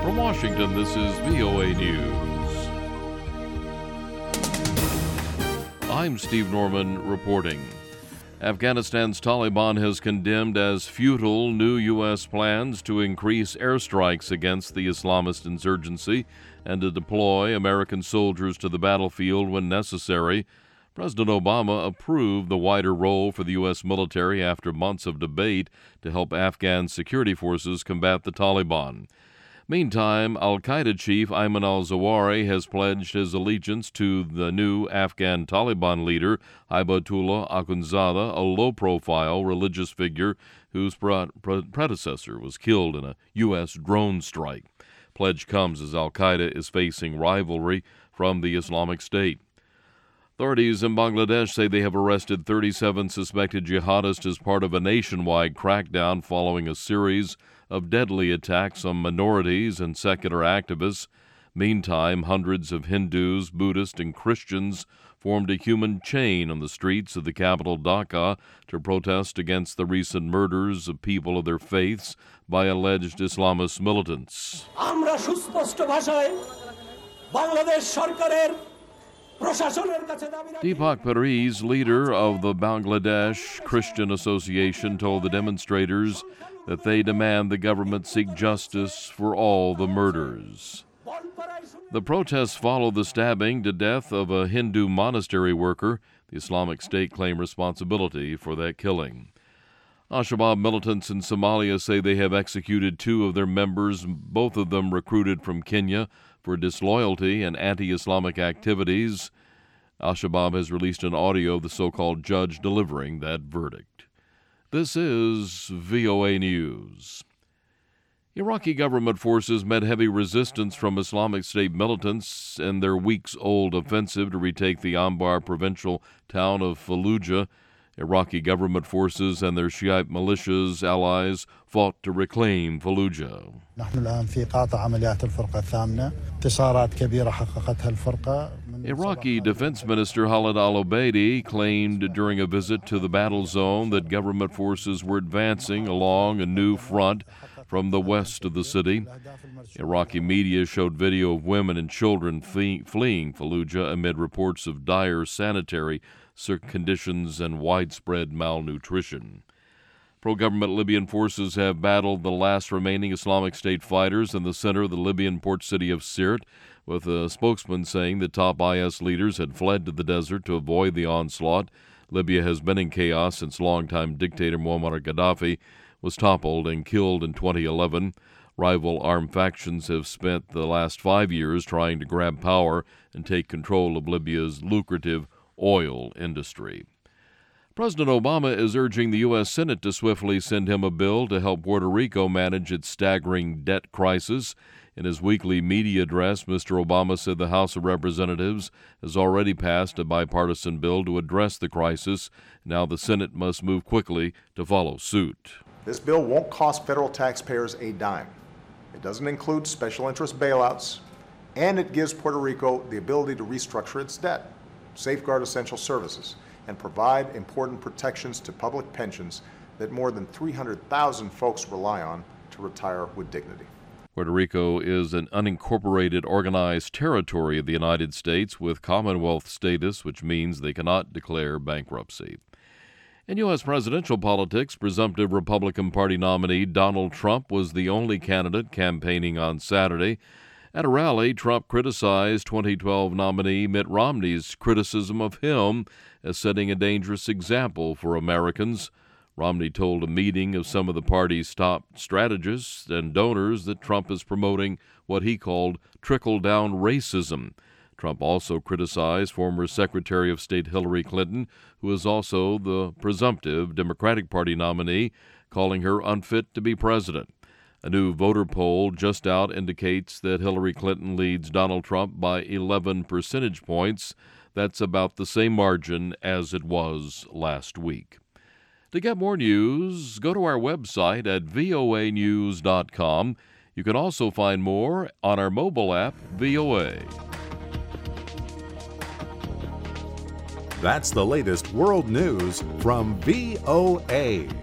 From Washington, this is VOA News. I'm Steve Norman reporting. Afghanistan's Taliban has condemned as futile new U.S. plans to increase airstrikes against the Islamist insurgency and to deploy American soldiers to the battlefield when necessary. President Obama approved the wider role for the U.S. military after months of debate to help Afghan security forces combat the Taliban. Meantime, al-Qaeda chief Ayman al-Zawahiri has pledged his allegiance to the new Afghan Taliban leader, Hibatullah Akhundzada, a low-profile religious figure whose predecessor was killed in a U.S. drone strike. Pledge comes as al-Qaeda is facing rivalry from the Islamic State. Authorities in Bangladesh say they have arrested 37 suspected jihadists as part of a nationwide crackdown following a series of deadly attacks on minorities and secular activists. Meantime, hundreds of Hindus, Buddhists, and Christians formed a human chain on the streets of the capital Dhaka to protest against the recent murders of people of their faiths by alleged Islamist militants. Deepak Paris, leader of the Bangladesh Christian Association, told the demonstrators that they demand the government seek justice for all the murders. The protests follow the stabbing to death of a Hindu monastery worker. The Islamic State claimed responsibility for that killing. Al-Shabaab militants in Somalia say they have executed 2 of their members, both of them recruited from Kenya, for disloyalty and anti-Islamic activities. Al-Shabaab has released an audio of the so-called judge delivering that verdict. This is VOA News. Iraqi government forces met heavy resistance from Islamic State militants in their weeks-old offensive to retake the Anbar provincial town of Fallujah. Iraqi government forces and their Shiite militias allies fought to reclaim Fallujah. Iraqi Defense Minister Khalid al-Obeidi claimed during a visit to the battle zone that government forces were advancing along a new front from the west of the city. Iraqi media showed video of women and children fleeing Fallujah amid reports of dire sanitary conditions and widespread malnutrition. Pro-government Libyan forces have battled the last remaining Islamic State fighters in the center of the Libyan port city of Sirte, with a spokesman saying the top IS leaders had fled to the desert to avoid the onslaught. Libya has been in chaos since longtime dictator Muammar Gaddafi was toppled and killed in 2011. Rival armed factions have spent the last 5 years trying to grab power and take control of Libya's lucrative oil industry. President Obama is urging the U.S. Senate to swiftly send him a bill to help Puerto Rico manage its staggering debt crisis. In his weekly media address, Mr. Obama said the House of Representatives has already passed a bipartisan bill to address the crisis. Now the Senate must move quickly to follow suit. This bill won't cost federal taxpayers a dime. It doesn't include special interest bailouts, and it gives Puerto Rico the ability to restructure its debt, safeguard essential services, and provide important protections to public pensions that more than 300,000 folks rely on to retire with dignity. Puerto Rico is an unincorporated organized territory of the United States with Commonwealth status, which means they cannot declare bankruptcy. In U.S. presidential politics, presumptive Republican Party nominee Donald Trump was the only candidate campaigning on Saturday. At a rally, Trump criticized 2012 nominee Mitt Romney's criticism of him as setting a dangerous example for Americans. Romney told a meeting of some of the party's top strategists and donors that Trump is promoting what he called trickle-down racism. Trump also criticized former Secretary of State Hillary Clinton, who is also the presumptive Democratic Party nominee, calling her unfit to be president. A new voter poll just out indicates that Hillary Clinton leads Donald Trump by 11 percentage points. That's about the same margin as it was last week. To get more news, go to our website at voanews.com. You can also find more on our mobile app, VOA. That's the latest world news from VOA.